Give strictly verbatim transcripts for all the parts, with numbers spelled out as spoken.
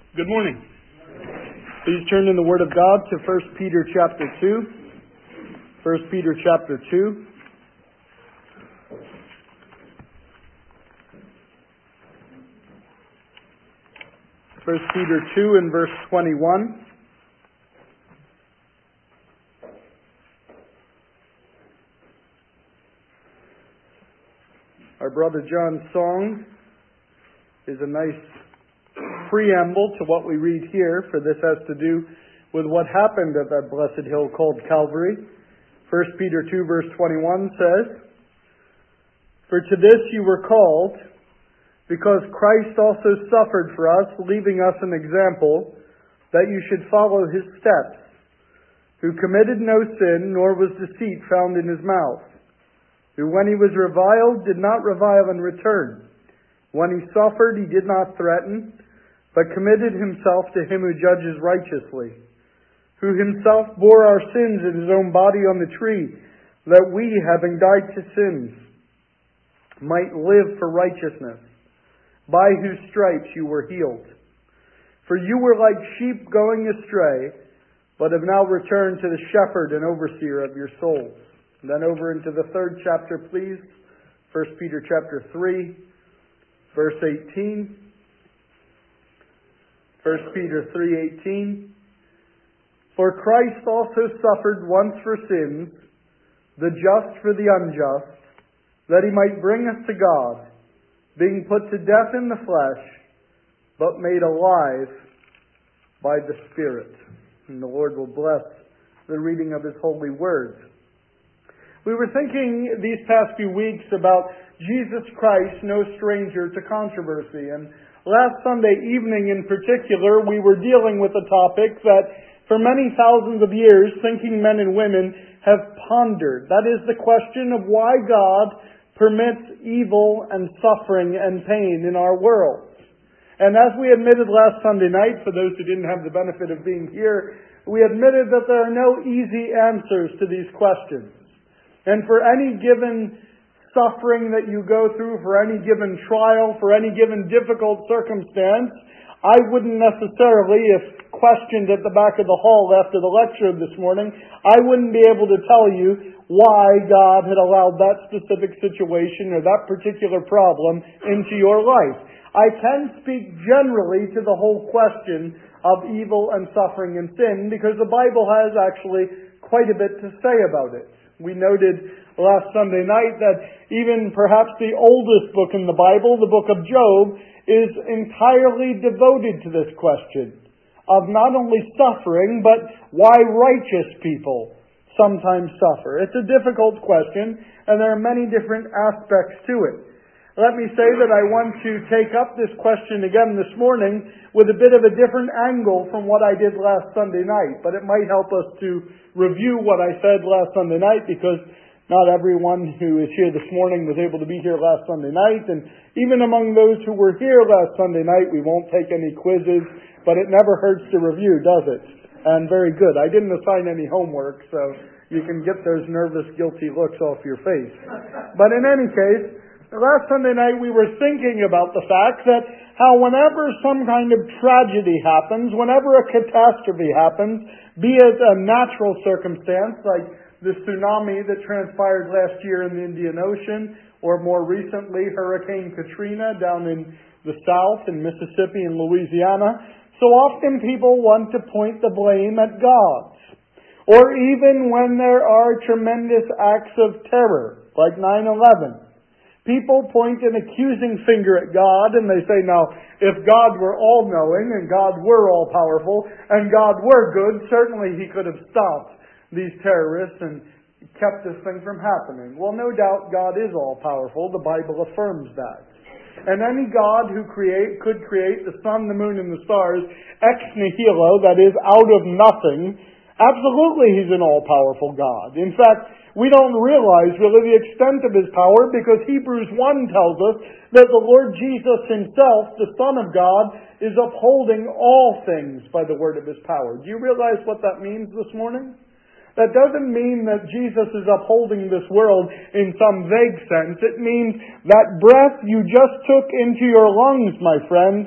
Good morning. Please turn in the Word of God to First Peter chapter two. First Peter chapter two. First Peter two and verse twenty-one. Our brother John's song is a nice preamble to what we read here, for this has to do with what happened at that blessed hill called Calvary. First Peter two verse twenty-one says, "For to this you were called, because Christ also suffered for us, leaving us an example, that you should follow his steps, who committed no sin, nor was deceit found in his mouth, who when he was reviled did not revile in return. When he suffered he did not threaten, but committed himself to him who judges righteously, who himself bore our sins in his own body on the tree, that we, having died to sins, might live for righteousness, by whose stripes you were healed. For you were like sheep going astray, but have now returned to the shepherd and overseer of your souls." And then over into the third chapter, please. First Peter chapter three, verse eighteen. First Peter three eighteen. "For Christ also suffered once for sins, the just for the unjust, that he might bring us to God, being put to death in the flesh, but made alive by the Spirit." And the Lord will bless the reading of his holy words. We were thinking these past few weeks about Jesus Christ, no stranger to controversy. And last Sunday evening in particular, we were dealing with a topic that for many thousands of years, thinking men and women have pondered. That is the question of why God permits evil and suffering and pain in our world. And as we admitted last Sunday night, for those who didn't have the benefit of being here, we admitted that there are no easy answers to these questions. And for any given suffering that you go through, for any given trial, for any given difficult circumstance, I wouldn't necessarily, if questioned at the back of the hall after the lecture this morning, I wouldn't be able to tell you why God had allowed that specific situation or that particular problem into your life. I can speak generally to the whole question of evil and suffering and sin, because the Bible has actually quite a bit to say about it. We noted last Sunday night that even perhaps the oldest book in the Bible, the book of Job, is entirely devoted to this question of not only suffering, but why righteous people sometimes suffer. It's a difficult question, and there are many different aspects to it. Let me say that I want to take up this question again this morning with a bit of a different angle from what I did last Sunday night. But it might help us to review what I said last Sunday night, because not everyone who is here this morning was able to be here last Sunday night. And even among those who were here last Sunday night, we won't take any quizzes, but it never hurts to review, does it? And very good. I didn't assign any homework, so you can get those nervous, guilty looks off your face. But in any case, last Sunday night we were thinking about the fact that how whenever some kind of tragedy happens, whenever a catastrophe happens, be it a natural circumstance like the tsunami that transpired last year in the Indian Ocean, or more recently Hurricane Katrina down in the South in Mississippi and Louisiana, so often people want to point the blame at God. Or even when there are tremendous acts of terror, like nine eleven. People point an accusing finger at God and they say, now, if God were all-knowing and God were all-powerful and God were good, certainly he could have stopped these terrorists and kept this thing from happening. Well, no doubt God is all-powerful. The Bible affirms that. And any God who create could create the sun, the moon, and the stars ex nihilo, that is, out of nothing, absolutely he's an all-powerful God. In fact, we don't realize really the extent of his power, because Hebrews one tells us that the Lord Jesus himself, the Son of God, is upholding all things by the word of his power. Do you realize what that means this morning? That doesn't mean that Jesus is upholding this world in some vague sense. It means that breath you just took into your lungs, my friend,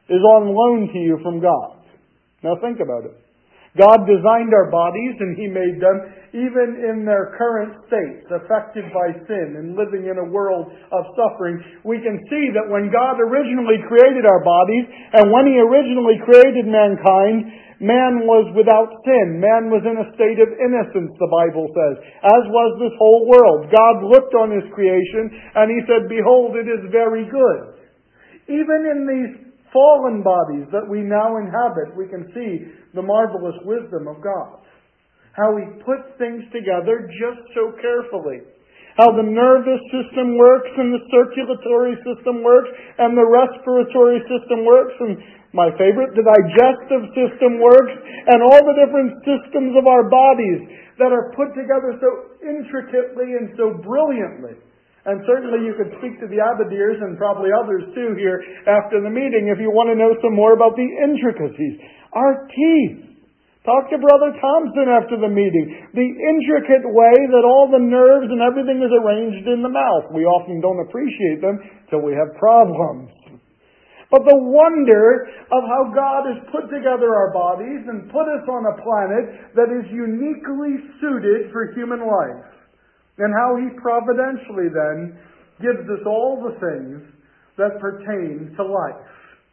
is on loan to you from God. Now think about it. God designed our bodies and He made them even in their current states, affected by sin and living in a world of suffering. We can see that when God originally created our bodies and when He originally created mankind, man was without sin. Man was in a state of innocence, the Bible says, as was this whole world. God looked on His creation and He said, "Behold, it is very good." Even in these fallen bodies that we now inhabit, we can see the marvelous wisdom of God. How He puts things together just so carefully. How the nervous system works and the circulatory system works and the respiratory system works and my favorite, the digestive system works and all the different systems of our bodies that are put together so intricately and so brilliantly. And certainly you could speak to the Abadeers and probably others too here after the meeting if you want to know some more about the intricacies. Our teeth. Talk to Brother Thompson after the meeting. The intricate way that all the nerves and everything is arranged in the mouth. We often don't appreciate them till we have problems. But the wonder of how God has put together our bodies and put us on a planet that is uniquely suited for human life. And how He providentially then gives us all the things that pertain to life.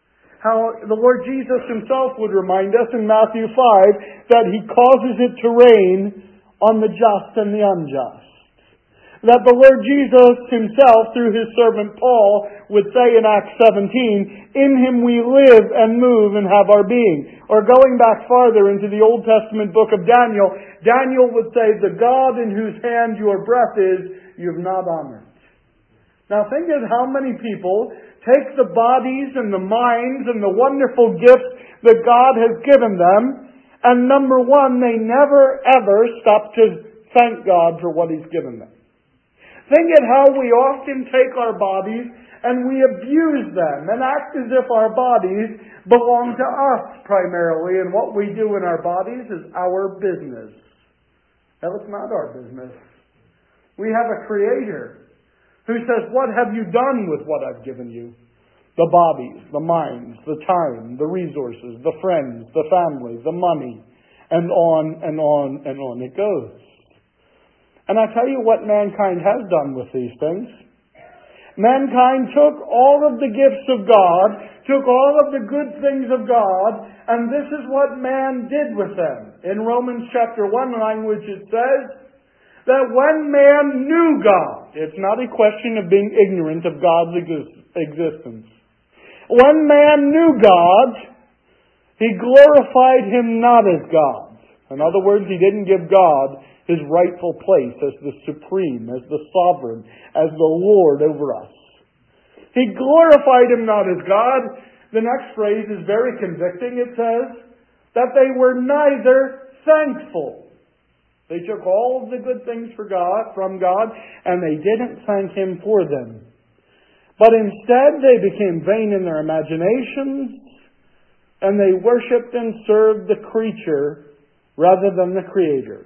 How the Lord Jesus Himself would remind us in Matthew five that He causes it to rain on the just and the unjust. That the Lord Jesus Himself, through His servant Paul, would say in Acts seventeen, "In Him we live and move and have our being." Or going back farther into the Old Testament book of Daniel, Daniel would say, "The God in whose hand your breath is, you've not honored." Now think of how many people take the bodies and the minds and the wonderful gifts that God has given them, and number one, they never ever stop to thank God for what He's given them. Think of how we often take our bodies and we abuse them and act as if our bodies belong to us primarily, and what we do in our bodies is our business. Now, it's not our business. We have a Creator who says, "What have you done with what I've given you?" The bodies, the minds, the time, the resources, the friends, the family, the money, and on and on and on it goes. And I tell you what mankind has done with these things. Mankind took all of the gifts of God, took all of the good things of God, and this is what man did with them. In Romans chapter one language it says that when man knew God, it's not a question of being ignorant of God's existence. When man knew God, he glorified Him not as God. In other words, he didn't give God His rightful place as the supreme, as the sovereign, as the Lord over us. He glorified Him not as God. The next phrase is very convicting. It says that they were neither thankful. They took all of the good things for God, from God, and they didn't thank Him for them. But instead they became vain in their imaginations, and they worshipped and served the creature rather than the Creator.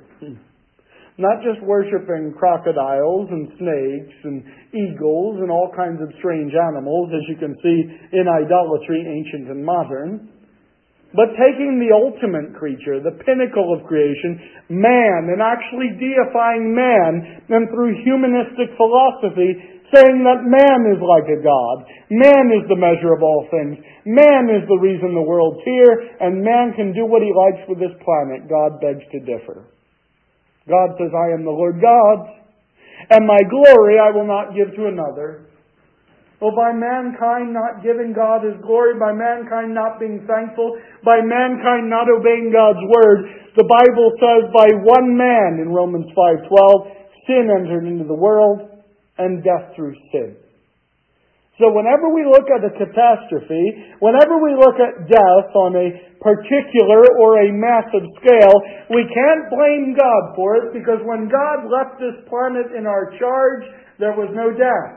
Not just worshipping crocodiles and snakes and eagles and all kinds of strange animals, as you can see in idolatry, ancient and modern, but taking the ultimate creature, the pinnacle of creation, man, and actually deifying man, and through humanistic philosophy, saying that man is like a god, man is the measure of all things, man is the reason the world's here, and man can do what he likes with this planet. God begs to differ. God says, "I am the Lord God, and my glory I will not give to another." Well, by mankind not giving God His glory, by mankind not being thankful, by mankind not obeying God's word, the Bible says by one man in Romans five twelve, sin entered into the world, and death through sin. So whenever we look at a catastrophe, whenever we look at death on a particular or a massive scale, we can't blame God for it, because when God left this planet in our charge, there was no death.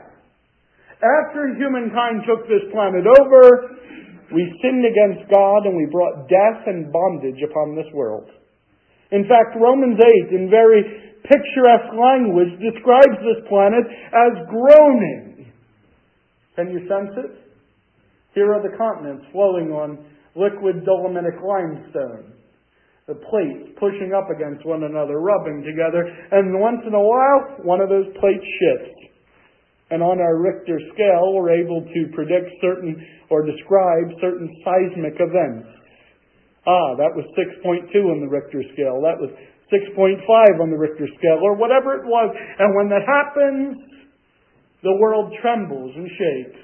After humankind took this planet over, we sinned against God and we brought death and bondage upon this world. In fact, Romans eight, in very picturesque language, describes this planet as groaning. Can you sense it? Here are the continents flowing on liquid dolomitic limestone. The plates pushing up against one another, rubbing together, and once in a while, one of those plates shifts. And on our Richter scale, we're able to predict certain or describe certain seismic events. Ah, that was six point two on the Richter scale. That was six point five on the Richter scale, or whatever it was. And when that happens, the world trembles and shakes.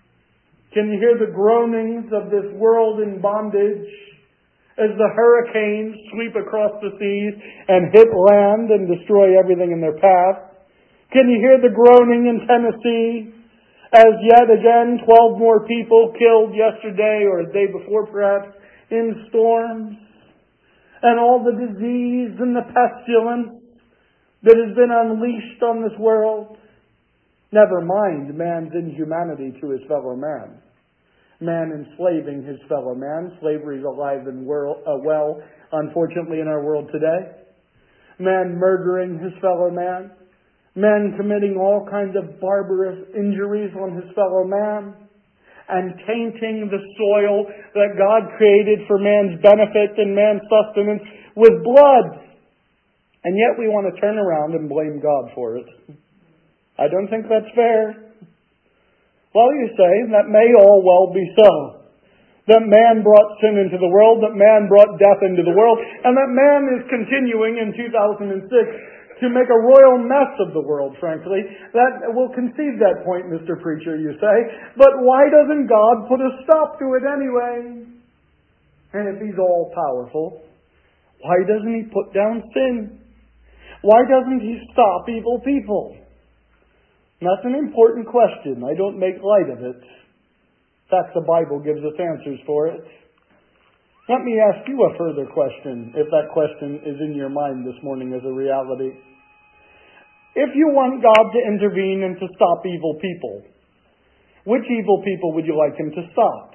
Can you hear the groanings of this world in bondage as the hurricanes sweep across the seas and hit land and destroy everything in their path? Can you hear the groaning in Tennessee as yet again twelve more people killed yesterday or the day before perhaps in storms? And all the disease and the pestilence that has been unleashed on this world? Never mind man's inhumanity to his fellow man. Man enslaving his fellow man. Slavery is alive and world, uh, well, unfortunately, in our world today. Man murdering his fellow man. Man committing all kinds of barbarous injuries on his fellow man. And tainting the soil that God created for man's benefit and man's sustenance with blood. And yet we want to turn around and blame God for it. I don't think that's fair. Well, you say, that may all well be so. That man brought sin into the world, that man brought death into the world, and that man is continuing in two thousand six to make a royal mess of the world, frankly. That will concede that point, Mister Preacher, you say. But why doesn't God put a stop to it anyway? And if He's all-powerful, why doesn't He put down sin? Why doesn't He stop evil people? That's an important question. I don't make light of it. In fact, the Bible gives us answers for it. Let me ask you a further question, if that question is in your mind this morning as a reality. If you want God to intervene and to stop evil people, which evil people would you like Him to stop?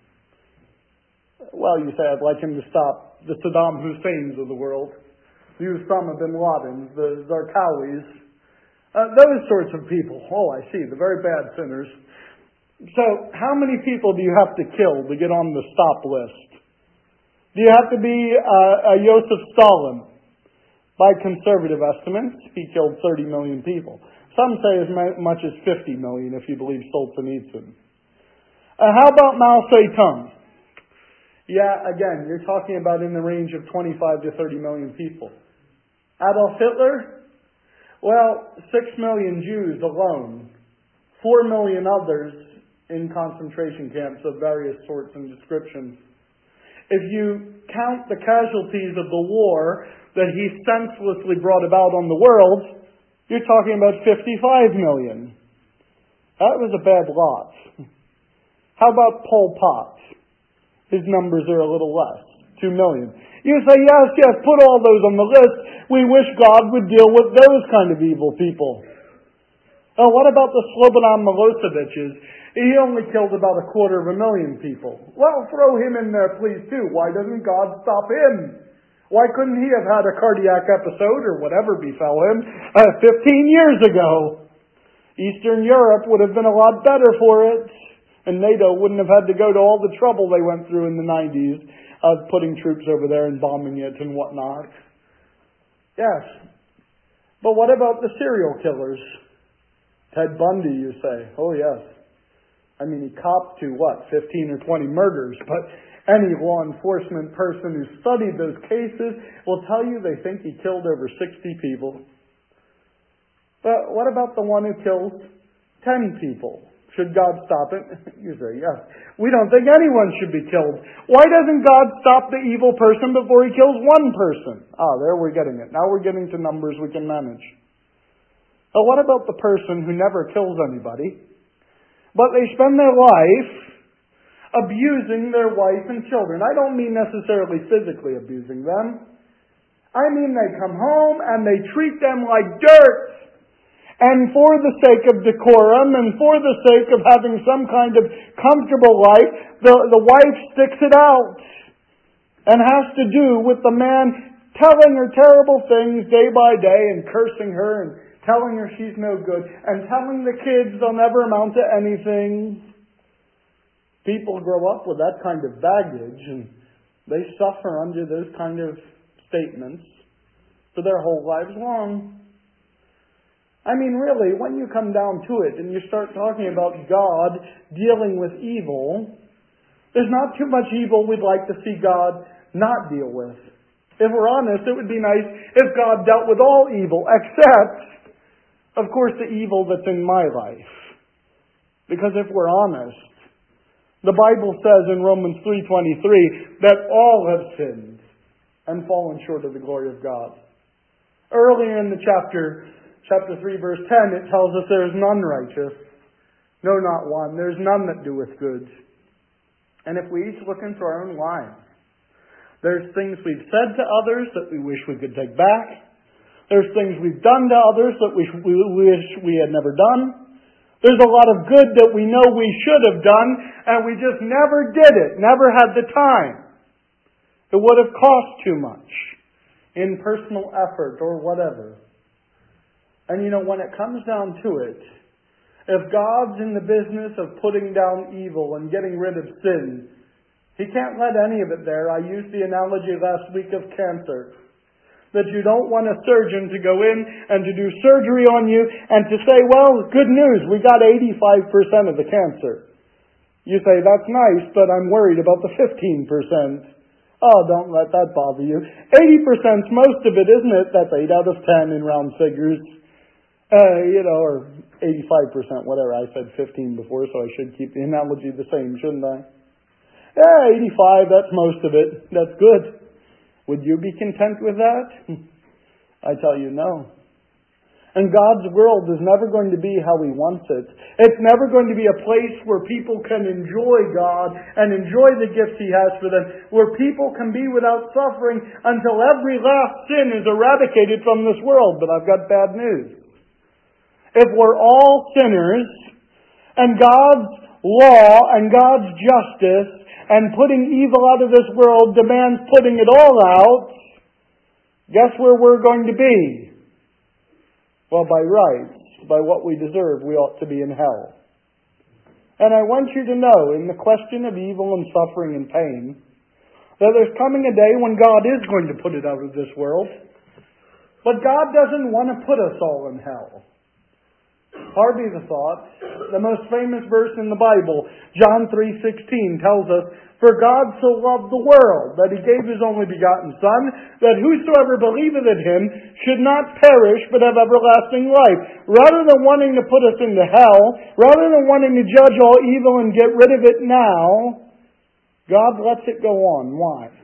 Well, you say, I'd like Him to stop the Saddam Husseins of the world, the Osama bin Ladens, the Zarqawis, Uh, those sorts of people. Oh, I see. The very bad sinners. So, how many people do you have to kill to get on the stop list? Do you have to be uh, a Joseph Stalin? By conservative estimates, he killed thirty million people. Some say as much as fifty million if you believe Solzhenitsyn. Uh, how about Mao Zedong? Yeah, again, you're talking about in the range of twenty-five to thirty million people. Adolf Hitler? Well, six million Jews alone, four million others in concentration camps of various sorts and descriptions. If you count the casualties of the war that he senselessly brought about on the world, you're talking about fifty-five million. That was a bad lot. How about Pol Pot? His numbers are a little less, two million. You say, yes, yes, put all those on the list. We wish God would deal with those kind of evil people. Oh, what about the Slobodan Milosevic's? He only killed about a quarter of a million people. Well, throw him in there, please, too. Why doesn't God stop him? Why couldn't he have had a cardiac episode or whatever befell him uh, fifteen years ago? Eastern Europe would have been a lot better for it. And NATO wouldn't have had to go to all the trouble they went through in the nineties of putting troops over there and bombing it and whatnot. Yes. But what about the serial killers? Ted Bundy, you say. Oh, yes. I mean, he copped to, what, fifteen or twenty murders. But any law enforcement person who studied those cases will tell you they think he killed over sixty people. But what about the one who killed ten people? Should God stop it? You say, yes. We don't think anyone should be killed. Why doesn't God stop the evil person before He kills one person? Ah, there we're getting it. Now we're getting to numbers we can manage. But what about the person who never kills anybody, but they spend their life abusing their wife and children? I don't mean necessarily physically abusing them. I mean they come home and they treat them like dirt. And for the sake of decorum and for the sake of having some kind of comfortable life, the, the wife sticks it out and has to do with the man telling her terrible things day by day and cursing her and telling her she's no good and telling the kids they'll never amount to anything. People grow up with that kind of baggage, and they suffer under those kind of statements for their whole lives long. I mean, really, when you come down to it and you start talking about God dealing with evil, there's not too much evil we'd like to see God not deal with. If we're honest, it would be nice if God dealt with all evil, except, of course, the evil that's in my life. Because if we're honest, the Bible says in Romans three twenty-three that all have sinned and fallen short of the glory of God. Earlier in the chapter, chapter three, verse ten, it tells us there is none righteous, no, not one. There's none that doeth good. And if we each look into our own lives, there's things we've said to others that we wish we could take back. There's things we've done to others that we wish we had never done. There's a lot of good that we know we should have done, and we just never did it, never had the time. It would have cost too much in personal effort or whatever. And you know, when it comes down to it, if God's in the business of putting down evil and getting rid of sin, He can't let any of it there. I used the analogy last week of cancer. That you don't want a surgeon to go in and to do surgery on you and to say, well, good news, we got eighty-five percent of the cancer. You say, that's nice, but I'm worried about the fifteen percent. Oh, don't let that bother you. eighty percent's most of it, isn't it? That's eight out of ten in round figures. Uh, you know, or eighty-five percent, whatever. I said fifteen before, so I should keep the analogy the same, shouldn't I? Yeah, eighty-five, that's most of it. That's good. Would you be content with that? I tell you, no. And God's world is never going to be how He wants it. It's never going to be a place where people can enjoy God and enjoy the gifts He has for them, where people can be without suffering until every last sin is eradicated from this world. But I've got bad news. If we're all sinners, and God's law and God's justice and putting evil out of this world demands putting it all out, guess where we're going to be? Well, by rights, by what we deserve, we ought to be in hell. And I want you to know, in the question of evil and suffering and pain, that there's coming a day when God is going to put it out of this world. But God doesn't want to put us all in hell. Hardly the thought. The most famous verse in the Bible, John three sixteen, tells us, for God so loved the world that He gave His only begotten Son, that whosoever believeth in Him should not perish but have everlasting life. Rather than wanting to put us into hell, rather than wanting to judge all evil and get rid of it now, God lets it go on. Why?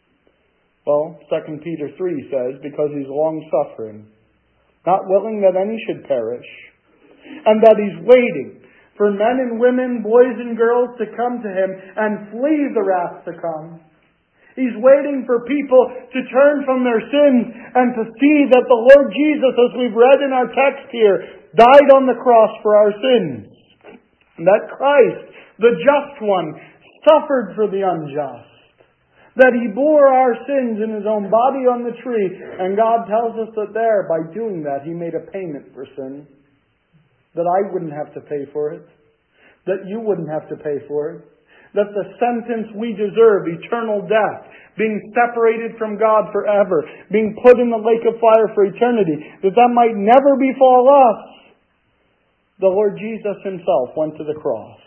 Well, Second Peter three says, because He's long-suffering, not willing that any should perish, and that He's waiting for men and women, boys and girls to come to Him and flee the wrath to come. He's waiting for people to turn from their sins and to see that the Lord Jesus, as we've read in our text here, died on the cross for our sins. And that Christ, the just one, suffered for the unjust. That He bore our sins in His own body on the tree. And God tells us that there, by doing that, He made a payment for sin. That I wouldn't have to pay for it. That you wouldn't have to pay for it. That the sentence we deserve, eternal death, being separated from God forever, being put in the lake of fire for eternity, that that might never befall us. The Lord Jesus Himself went to the cross.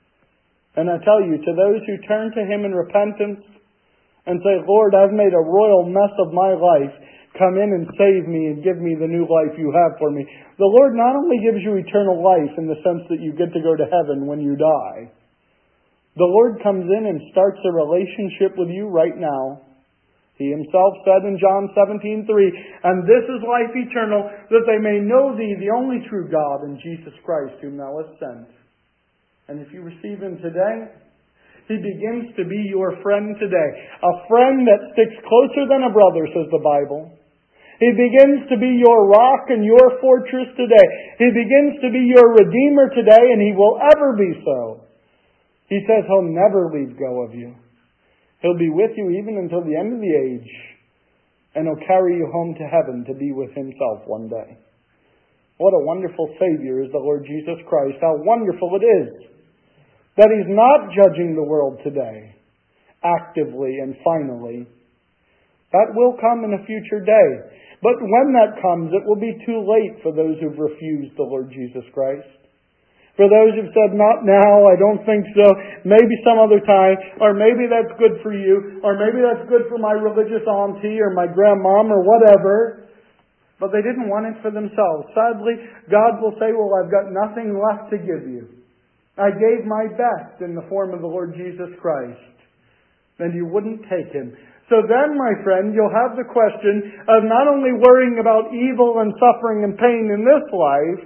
And I tell you, to those who turn to Him in repentance and say, Lord, I've made a royal mess of my life, come in and save me and give me the new life you have for me. The Lord not only gives you eternal life in the sense that you get to go to heaven when you die. The Lord comes in and starts a relationship with you right now. He Himself said in John seventeen three, and this is life eternal, that they may know Thee, the only true God, and Jesus Christ, whom Thou hast sent. And if you receive Him today, He begins to be your friend today. A friend that sticks closer than a brother, says the Bible. He begins to be your rock and your fortress today. He begins to be your Redeemer today, and He will ever be so. He says He'll never leave go of you. He'll be with you even until the end of the age. And He'll carry you home to heaven to be with Himself one day. What a wonderful Savior is the Lord Jesus Christ. How wonderful it is that He's not judging the world today, actively and finally. That will come in a future day. But when that comes, it will be too late for those who've refused the Lord Jesus Christ. For those who've said, not now, I don't think so, maybe some other time, or maybe that's good for you, or maybe that's good for my religious auntie or my grandmom or whatever. But they didn't want it for themselves. Sadly, God will say, well, I've got nothing left to give you. I gave my best in the form of the Lord Jesus Christ. And you wouldn't take Him. So then, my friend, you'll have the question of not only worrying about evil and suffering and pain in this life,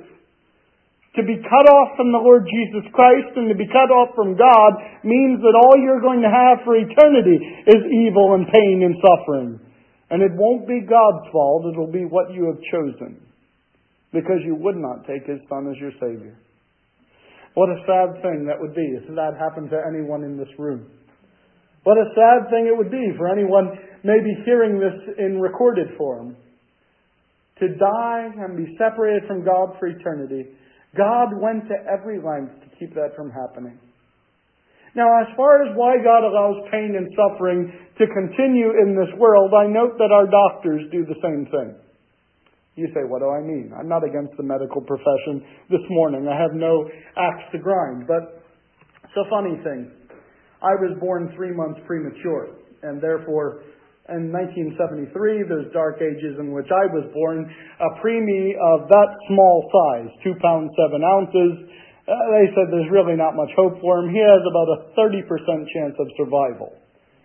to be cut off from the Lord Jesus Christ and to be cut off from God means that all you're going to have for eternity is evil and pain and suffering. And it won't be God's fault, it'll be what you have chosen. Because you would not take His Son as your Savior. What a sad thing that would be if that happened to anyone in this room. What a sad thing it would be for anyone maybe hearing this in recorded form. To die and be separated from God for eternity. God went to every length to keep that from happening. Now, as far as why God allows pain and suffering to continue in this world, I note that our doctors do the same thing. You say, what do I mean? I'm not against the medical profession this morning. I have no axe to grind. But it's a funny thing. I was born three months premature, and therefore in nineteen seventy-three, those dark ages in which I was born, a preemie of that small size, two pounds, seven ounces, uh, they said there's really not much hope for him. He has about a thirty percent chance of survival.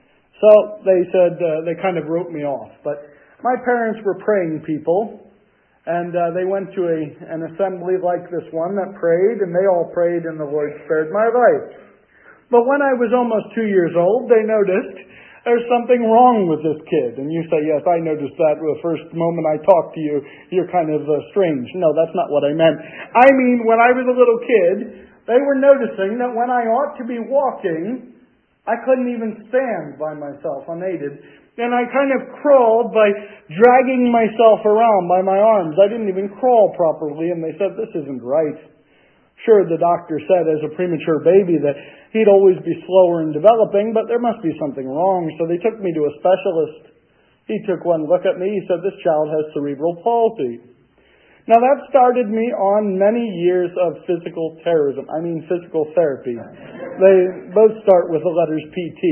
So they said, uh, they kind of wrote me off. But my parents were praying people, and uh, they went to a an assembly like this one that prayed, and they all prayed, and the Lord spared my life. But when I was almost two years old, they noticed there's something wrong with this kid. And you say, yes, I noticed that the first moment I talked to you. You're kind of uh, strange. No, that's not what I meant. I mean, when I was a little kid, they were noticing that when I ought to be walking, I couldn't even stand by myself unaided. And I kind of crawled by dragging myself around by my arms. I didn't even crawl properly, and they said, this isn't right. Sure, the doctor said as a premature baby that he'd always be slower in developing, but there must be something wrong. So they took me to a specialist. He took one look at me. He said, this child has cerebral palsy. Now that started me on many years of physical terrorism. I mean physical therapy. They both start with the letters P T.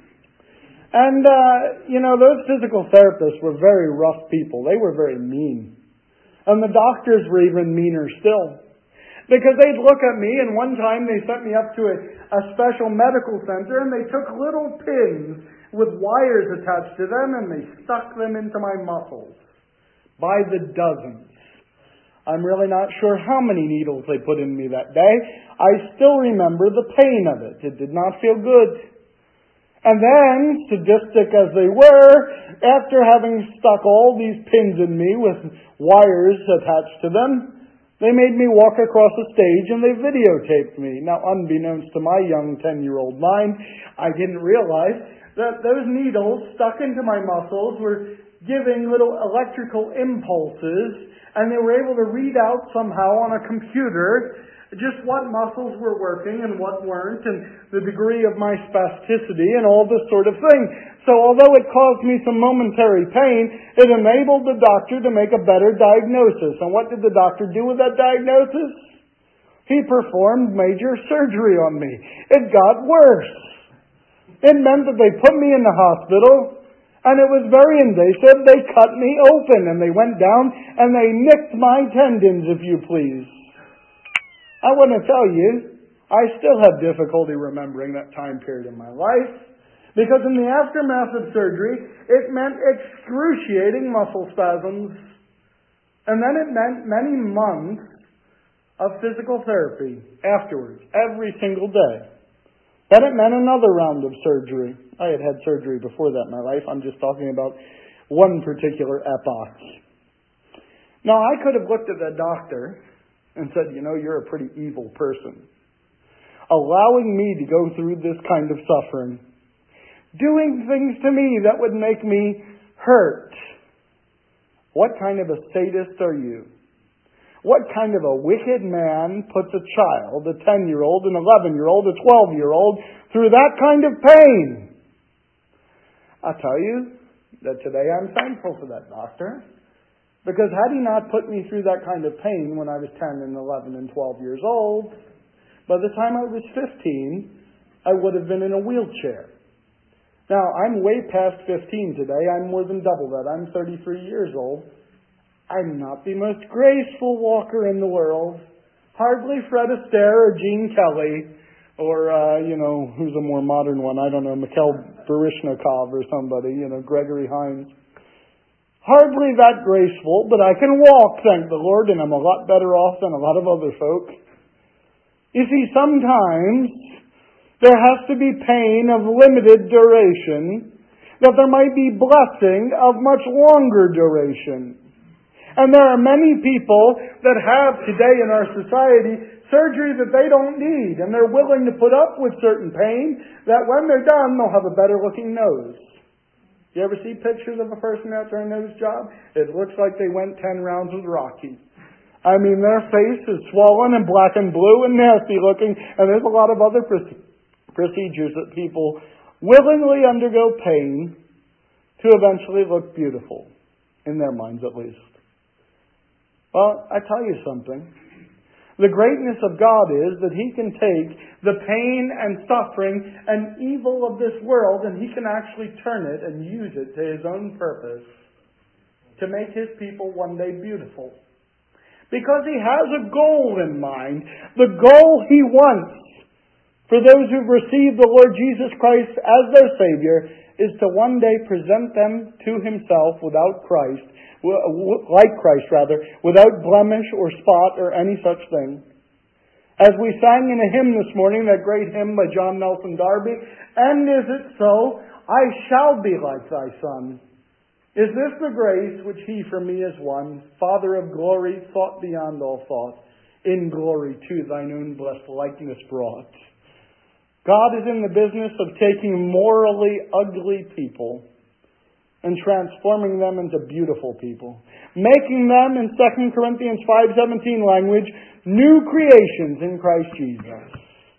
And, uh, you know, those physical therapists were very rough people. They were very mean. And the doctors were even meaner still. Because they'd look at me, and one time they sent me up to a, a special medical center, and they took little pins with wires attached to them, and they stuck them into my muscles. By the dozens. I'm really not sure how many needles they put in me that day. I still remember the pain of it. It did not feel good. And then, sadistic as they were, after having stuck all these pins in me with wires attached to them, they made me walk across the stage and they videotaped me. Now, unbeknownst to my young ten-year-old mind, I didn't realize that those needles stuck into my muscles were giving little electrical impulses, and they were able to read out somehow on a computer just what muscles were working and what weren't, and the degree of my spasticity and all this sort of thing. So although it caused me some momentary pain, it enabled the doctor to make a better diagnosis. And what did the doctor do with that diagnosis? He performed major surgery on me. It got worse. It meant that they put me in the hospital, and it was very invasive. They cut me open, and they went down, and they nicked my tendons, if you please. I want to tell you, I still have difficulty remembering that time period in my life, because in the aftermath of surgery, it meant excruciating muscle spasms, and then it meant many months of physical therapy afterwards, every single day. Then it meant another round of surgery. I had had surgery before that in my life. I'm just talking about one particular epoch. Now, I could have looked at that doctor and said, you know, you're a pretty evil person, allowing me to go through this kind of suffering, doing things to me that would make me hurt. What kind of a sadist are you? What kind of a wicked man puts a child, a ten-year-old, an eleven-year-old, a twelve-year-old, through that kind of pain? I'll tell you that today I'm thankful for that doctor. Because had he not put me through that kind of pain when I was ten and eleven and twelve years old, by the time I was fifteen, I would have been in a wheelchair. Now, I'm way past fifteen today. I'm more than double that. I'm thirty-three years old. I'm not the most graceful walker in the world. Hardly Fred Astaire or Gene Kelly or, uh, you know, who's a more modern one? I don't know, Mikhail Baryshnikov or somebody, you know, Gregory Hines. Hardly that graceful, but I can walk, thank the Lord, and I'm a lot better off than a lot of other folk. You see, sometimes there has to be pain of limited duration, that there might be blessing of much longer duration. And there are many people that have today in our society surgery that they don't need, and they're willing to put up with certain pain, that when they're done, they'll have a better looking nose. You ever see pictures of a person after a nose job? It looks like they went ten rounds with Rocky. I mean, their face is swollen and black and blue and nasty looking, and there's a lot of other procedures that people willingly undergo pain to eventually look beautiful, in their minds at least. Well, I tell you something. The greatness of God is that He can take the pain and suffering and evil of this world and He can actually turn it and use it to His own purpose to make His people one day beautiful. Because He has a goal in mind. The goal He wants for those who've received the Lord Jesus Christ as their Savior is to one day present them to Himself without Christ, like Christ rather, without blemish or spot or any such thing. As we sang in a hymn this morning, that great hymn by John Nelson Darby, and is it so, I shall be like Thy Son. Is this the grace which He for me has won, Father of glory, thought beyond all thought, in glory to Thine own blessed likeness brought. God is in the business of taking morally ugly people and transforming them into beautiful people. Making them, in Second Corinthians five seventeen language, new creations in Christ Jesus.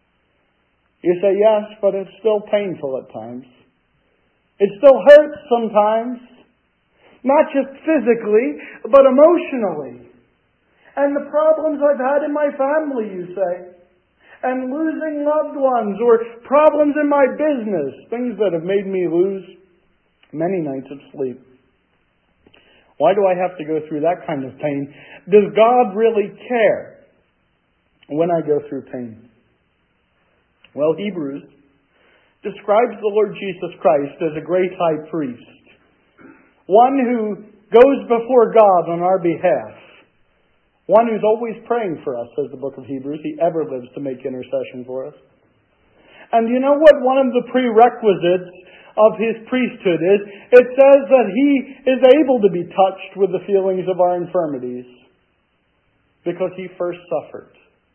You say, yes, but it's still painful at times. It still hurts sometimes. Not just physically, but emotionally. And the problems I've had in my family, you say. And losing loved ones, or problems in my business. Things that have made me lose many nights of sleep. Why do I have to go through that kind of pain? Does God really care when I go through pain? Well, Hebrews describes the Lord Jesus Christ as a great high priest. One who goes before God on our behalf. One who's always praying for us, says the book of Hebrews. He ever lives to make intercession for us. And you know what one of the prerequisites of His priesthood is? It says that He is able to be touched with the feelings of our infirmities because He first suffered.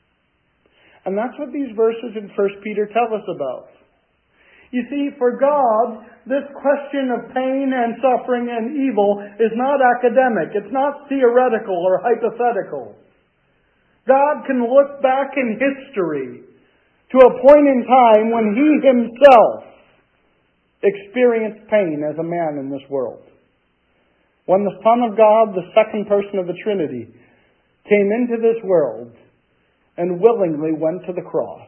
And that's what these verses in First Peter tell us about. You see, for God, this question of pain and suffering and evil is not academic. It's not theoretical or hypothetical. God can look back in history to a point in time when He Himself experienced pain as a man in this world. When the Son of God, the second person of the Trinity, came into this world and willingly went to the cross.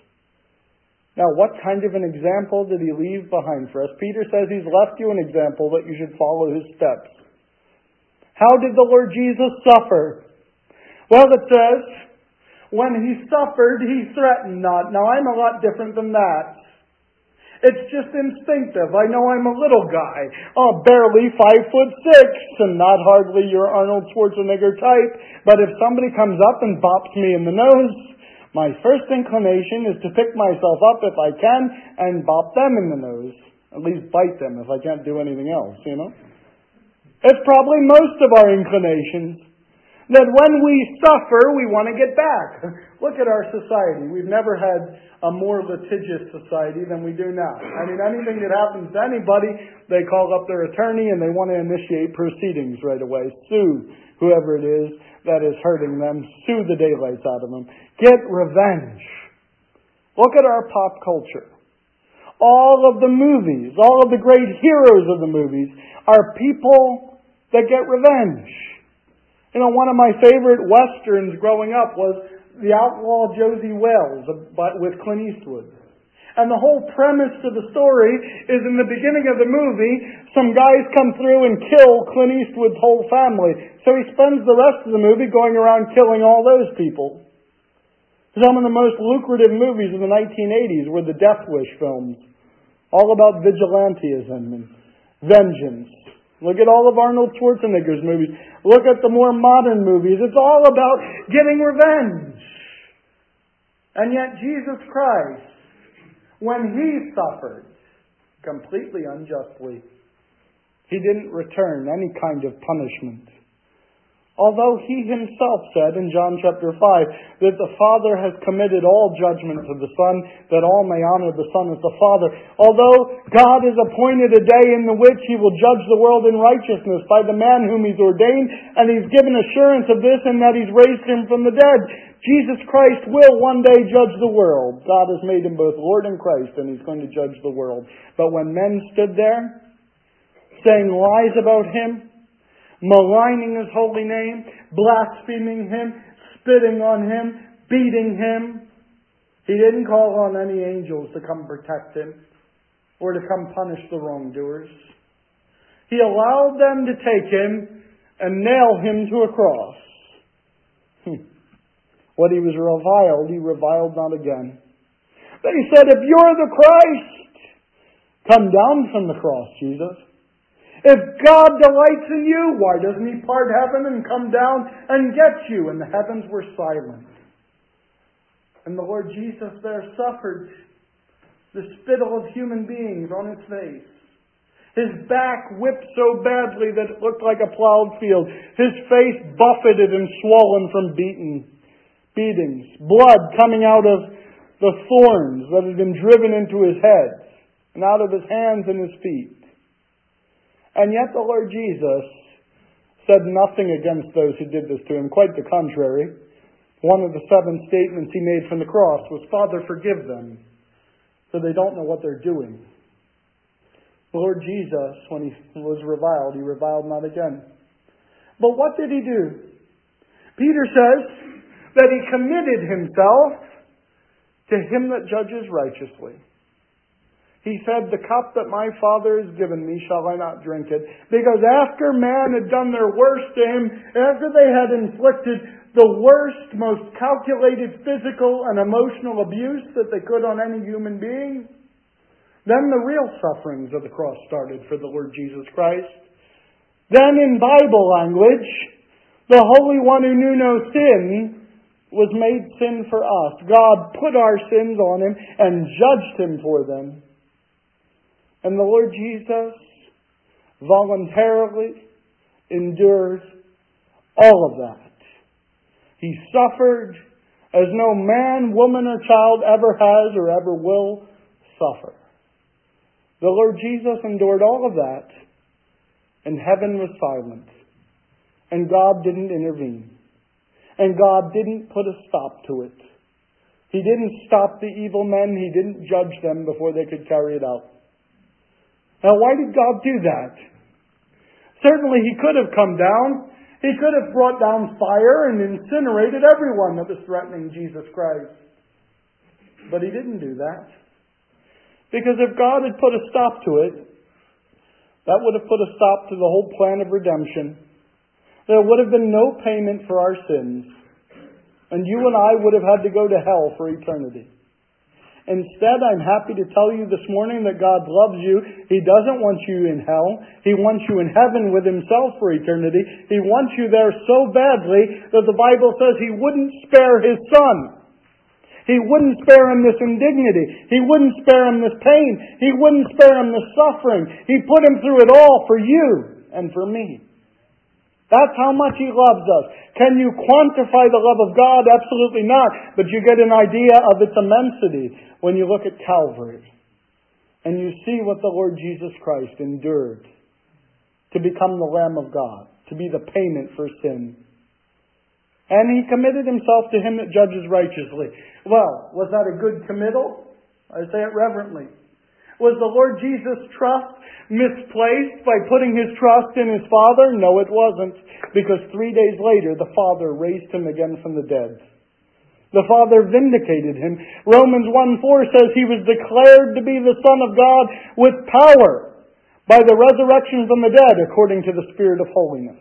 Now, what kind of an example did He leave behind for us? Peter says He's left you an example that you should follow His steps. How did the Lord Jesus suffer? Well, it says, when He suffered, He threatened not. Now, I'm a lot different than that. It's just instinctive. I know I'm a little guy. Oh, barely five foot six and not hardly your Arnold Schwarzenegger type. But if somebody comes up and bops me in the nose, my first inclination is to pick myself up if I can and bop them in the nose. At least bite them if I can't do anything else, you know. It's probably most of our inclinations. that when we suffer, we want to get back. Look at our society. We've never had a more litigious society than we do now. I mean, anything that happens to anybody, they call up their attorney and they want to initiate proceedings right away. Sue whoever it is that is hurting them. Sue the daylights out of them. Get revenge. Look at our pop culture. All of the movies, all of the great heroes of the movies are people that get revenge. You know, one of my favorite westerns growing up was The Outlaw Josie Wales with Clint Eastwood. And the whole premise to the story is in the beginning of the movie, some guys come through and kill Clint Eastwood's whole family. So he spends the rest of the movie going around killing all those people. Some of the most lucrative movies in the nineteen eighties were the Death Wish films. All about vigilantism and vengeance. Look at all of Arnold Schwarzenegger's movies. Look at the more modern movies. It's all about getting revenge. And yet Jesus Christ, when He suffered completely unjustly, He didn't return any kind of punishment. Although He Himself said in John chapter five that the Father has committed all judgment to the Son, that all may honor the Son as the Father. Although God has appointed a day in the which He will judge the world in righteousness by the man whom He's ordained, and He's given assurance of this in that He's raised Him from the dead, Jesus Christ will one day judge the world. God has made Him both Lord and Christ, and He's going to judge the world. But when men stood there, saying lies about Him, maligning His holy name, blaspheming Him, spitting on Him, beating Him, He didn't call on any angels to come protect Him or to come punish the wrongdoers. He allowed them to take Him and nail Him to a cross. Hmm. When He was reviled, He reviled not again. Then He said, if you're the Christ, come down from the cross, Jesus. If God delights in you, why doesn't He part heaven and come down and get you? And the heavens were silent. And the Lord Jesus there suffered the spittle of human beings on His face. His back whipped so badly that it looked like a plowed field. His face buffeted and swollen from beaten, beatings. Blood coming out of the thorns that had been driven into His head and out of His hands and His feet. And yet the Lord Jesus said nothing against those who did this to Him. Quite the contrary. One of the seven statements He made from the cross was, Father, forgive them, for they don't know what they're doing. The Lord Jesus, when He was reviled, He reviled not again. But what did He do? Peter says that He committed Himself to Him that judges righteously. He said, the cup that my Father has given me, shall I not drink it? Because after man had done their worst to Him, after they had inflicted the worst, most calculated physical and emotional abuse that they could on any human being, then the real sufferings of the cross started for the Lord Jesus Christ. Then in Bible language, the Holy One who knew no sin was made sin for us. God put our sins on Him and judged Him for them. And the Lord Jesus voluntarily endured all of that. He suffered as no man, woman, or child ever has or ever will suffer. The Lord Jesus endured all of that, and heaven was silent. And God didn't intervene. And God didn't put a stop to it. He didn't stop the evil men. He didn't judge them before they could carry it out. Now, why did God do that? Certainly He could have come down. He could have brought down fire and incinerated everyone that was threatening Jesus Christ. But He didn't do that. Because if God had put a stop to it, that would have put a stop to the whole plan of redemption. There would have been no payment for our sins. And you and I would have had to go to hell for eternity. Instead, I'm happy to tell you this morning that God loves you. He doesn't want you in hell. He wants you in heaven with Himself for eternity. He wants you there so badly that the Bible says He wouldn't spare His Son. He wouldn't spare Him this indignity. He wouldn't spare Him this pain. He wouldn't spare Him this suffering. He put Him through it all for you and for me. That's how much He loves us. Can you quantify the love of God? Absolutely not. But you get an idea of its immensity when you look at Calvary. And you see what the Lord Jesus Christ endured to become the Lamb of God, to be the payment for sin. And He committed Himself to Him that judges righteously. Well, was that a good committal? I say it reverently. Was the Lord Jesus' trust misplaced by putting His trust in His Father? No, it wasn't. Because three days later, the Father raised Him again from the dead. The Father vindicated Him. Romans one four says He was declared to be the Son of God with power by the resurrection from the dead, according to the Spirit of holiness.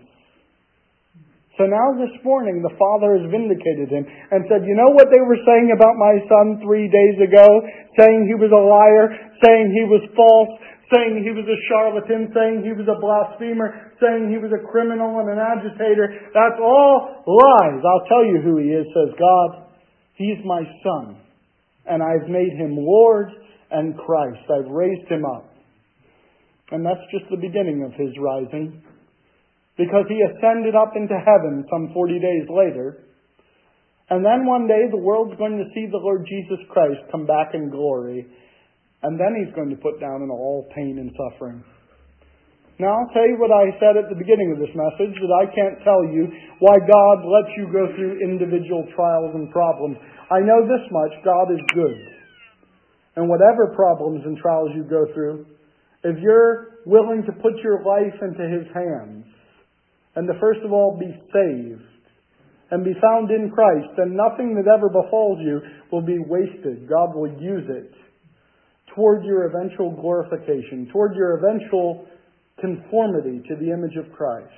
So now this morning, the Father has vindicated Him and said, you know what they were saying about my Son three days ago? Saying he was a liar, saying he was false, saying he was a charlatan, saying he was a blasphemer, saying he was a criminal and an agitator. That's all lies. I'll tell you who He is, says God. He's my Son, and I've made Him Lord and Christ. I've raised Him up. And that's just the beginning of His rising. Because He ascended up into heaven some forty days later. And then one day the world's going to see the Lord Jesus Christ come back in glory. And then He's going to put down in all pain and suffering. Now I'll tell you what I said at the beginning of this message, that I can't tell you why God lets you go through individual trials and problems. I know this much, God is good. And whatever problems and trials you go through, if you're willing to put your life into His hands, and to first of all be saved, and be found in Christ, then nothing that ever befalls you will be wasted. God will use it toward your eventual glorification, toward your eventual conformity to the image of Christ.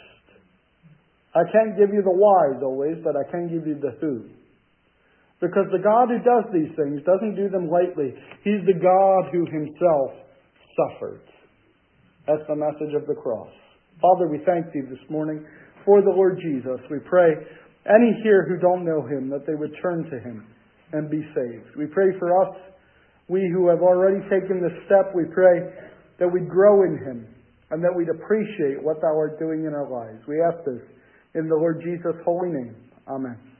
I can't give you the whys always, but I can give you the who. Because the God who does these things doesn't do them lightly. He's the God who Himself suffered. That's the message of the cross. Father, we thank Thee this morning for the Lord Jesus. We pray any here who don't know Him, that they would turn to Him and be saved. We pray for us, we who have already taken this step, we pray that we'd grow in Him and that we'd appreciate what Thou art doing in our lives. We ask this in the Lord Jesus' holy name. Amen.